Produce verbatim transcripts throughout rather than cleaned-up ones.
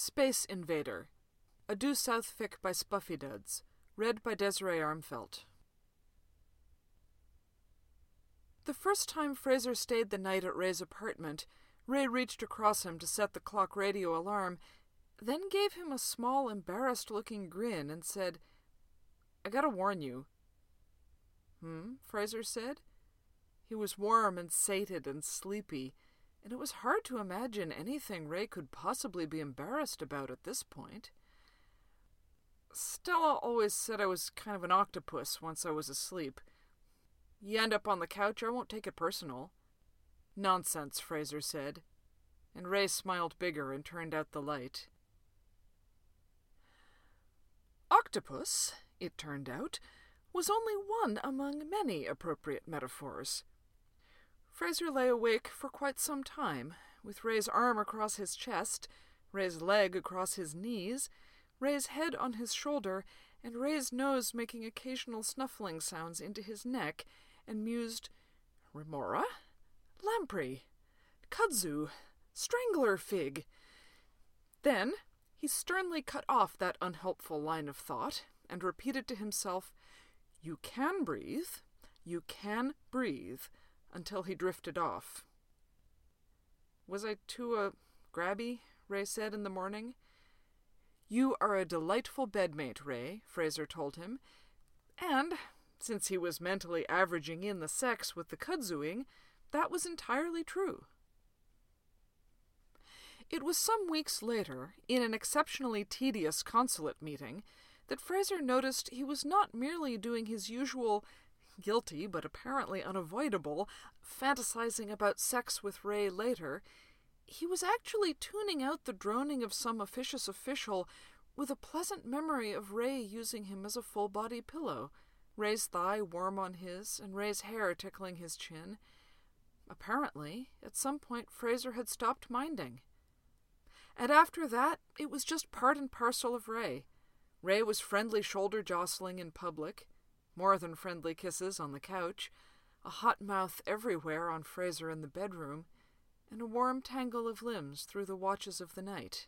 Space Invader, a due south fic by Spuffy Duds, read by Desiree Armfelt. The first time Fraser stayed the night at Ray's apartment, Ray reached across him to set the clock radio alarm, then gave him a small, embarrassed-looking grin and said, "I gotta warn you." "Hmm?" Fraser said. He was warm and sated and sleepy, and it was hard to imagine anything Ray could possibly be embarrassed about at this point. "Stella always said I was kind of an octopus once I was asleep. You end up on the couch, I won't take it personal." "Nonsense," Fraser said, and Ray smiled bigger and turned out the light. Octopus, it turned out, was only one among many appropriate metaphors. Fraser lay awake for quite some time, with Ray's arm across his chest, Ray's leg across his knees, Ray's head on his shoulder, and Ray's nose making occasional snuffling sounds into his neck, and mused, "Remora? Lamprey? Kudzu? Strangler fig?" Then he sternly cut off that unhelpful line of thought, and repeated to himself, "You can breathe, you can breathe," until he drifted off. "Was I too, uh, grabby?" Ray said in the morning. "You are a delightful bedmate, Ray," Fraser told him, and, since he was mentally averaging in the sex with the kudzuing, that was entirely true. It was some weeks later, in an exceptionally tedious consulate meeting, that Fraser noticed he was not merely doing his usual, guilty but apparently unavoidable, fantasizing about sex with Ray later. He was actually tuning out the droning of some officious official with a pleasant memory of Ray using him as a full-body pillow, Ray's thigh warm on his, and Ray's hair tickling his chin. Apparently, at some point Fraser had stopped minding. And after that, it was just part and parcel of Ray. Ray was friendly shoulder-jostling in public, more than friendly kisses on the couch, a hot mouth everywhere on Fraser in the bedroom, and a warm tangle of limbs through the watches of the night.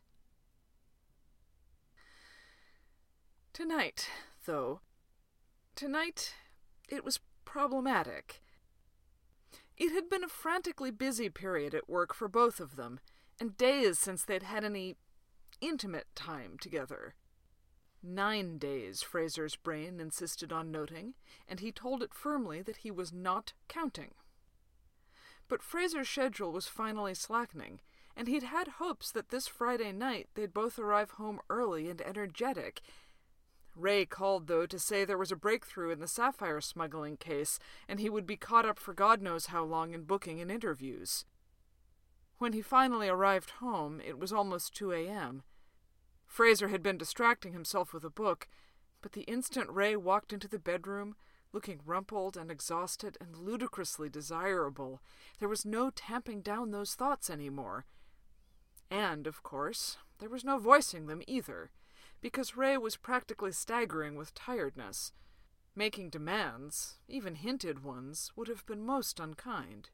Tonight, though, tonight it was problematic. It had been a frantically busy period at work for both of them, and days since they'd had any intimate time together. Nine days, Fraser's brain insisted on noting, and he told it firmly that he was not counting. But Fraser's schedule was finally slackening, and he'd had hopes that this Friday night they'd both arrive home early and energetic. Ray called, though, to say there was a breakthrough in the sapphire smuggling case, and he would be caught up for God knows how long in booking and interviews. When he finally arrived home, it was almost two a.m. Fraser had been distracting himself with a book, but the instant Ray walked into the bedroom, looking rumpled and exhausted and ludicrously desirable, there was no tamping down those thoughts anymore. And, of course, there was no voicing them either, because Ray was practically staggering with tiredness. Making demands, even hinted ones, would have been most unkind.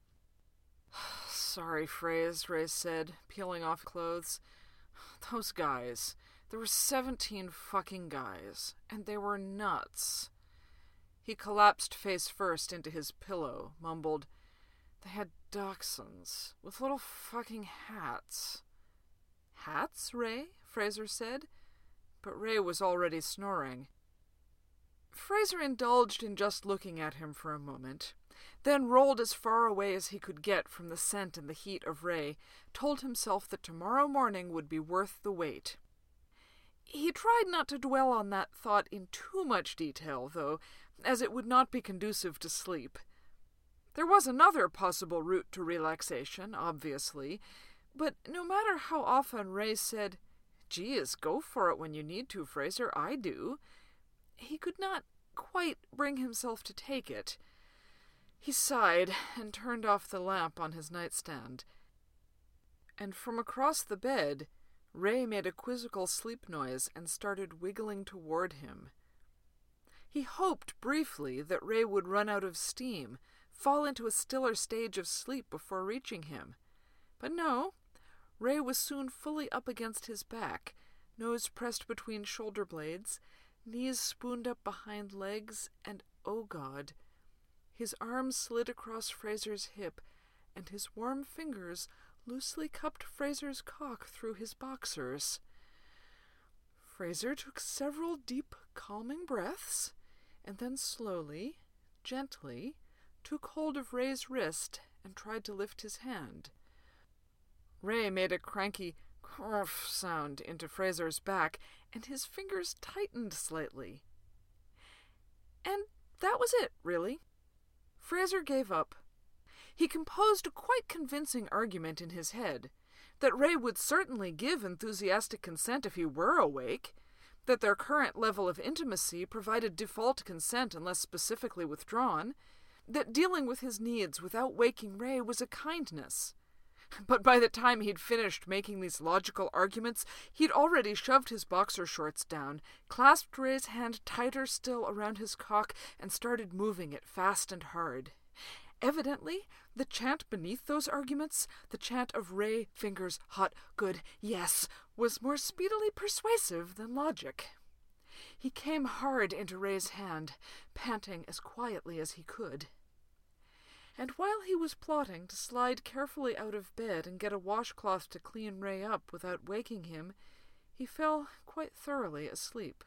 "Sorry, Fraser," Ray said, peeling off clothes. "Those guys. There were seventeen fucking guys, and they were nuts." He collapsed face first into his pillow, mumbled, "They had dachshunds, with little fucking hats." "Hats, Ray?" Fraser said, but Ray was already snoring. Fraser indulged in just looking at him for a moment, then rolled as far away as he could get from the scent and the heat of Ray, told himself that tomorrow morning would be worth the wait. He tried not to dwell on that thought in too much detail, though, as it would not be conducive to sleep. There was another possible route to relaxation, obviously, but no matter how often Ray said, "Geez, go for it when you need to, Fraser, I do," he could not quite bring himself to take it. He sighed and turned off the lamp on his nightstand. And from across the bed, Ray made a quizzical sleep noise and started wiggling toward him. He hoped briefly that Ray would run out of steam, fall into a stiller stage of sleep before reaching him. But no, Ray was soon fully up against his back, nose pressed between shoulder blades, knees spooned up behind legs, and, oh God, his arm slid across Fraser's hip, and his warm fingers loosely cupped Fraser's cock through his boxers. Fraser took several deep, calming breaths, and then slowly, gently, took hold of Ray's wrist and tried to lift his hand. Ray made a cranky "crrrf" sound into Fraser's back, and his fingers tightened slightly. And that was it, really. Fraser gave up. He composed a quite convincing argument in his head, that Ray would certainly give enthusiastic consent if he were awake, that their current level of intimacy provided default consent unless specifically withdrawn, that dealing with his needs without waking Ray was a kindness. But by the time he'd finished making these logical arguments, he'd already shoved his boxer shorts down, clasped Ray's hand tighter still around his cock, and started moving it fast and hard. Evidently, the chant beneath those arguments, the chant of Ray, fingers, hot, good, yes, was more speedily persuasive than logic. He came hard into Ray's hand, panting as quietly as he could. And while he was plotting to slide carefully out of bed and get a washcloth to clean Ray up without waking him, he fell quite thoroughly asleep.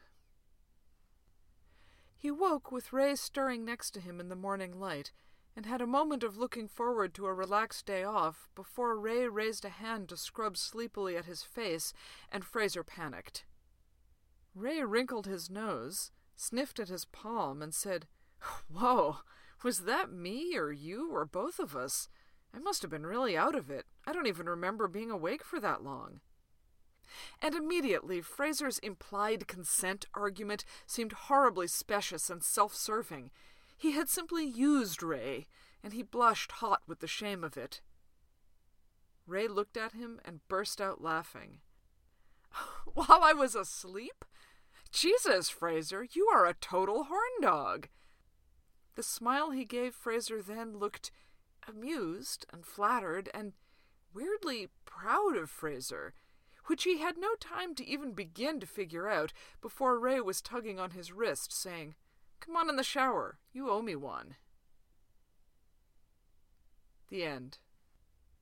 He woke with Ray stirring next to him in the morning light, and had a moment of looking forward to a relaxed day off before Ray raised a hand to scrub sleepily at his face, and Fraser panicked. Ray wrinkled his nose, sniffed at his palm, and said, "Whoa! Was that me, or you, or both of us? I must have been really out of it. I don't even remember being awake for that long." And immediately Fraser's implied consent argument seemed horribly specious and self-serving. He had simply used Ray, and he blushed hot with the shame of it. Ray looked at him and burst out laughing. "While I was asleep? Jesus, Fraser, you are a total horn dog." The smile he gave Fraser then looked amused and flattered and weirdly proud of Fraser, which he had no time to even begin to figure out before Ray was tugging on his wrist, saying, "Come on in the shower. You owe me one." The end.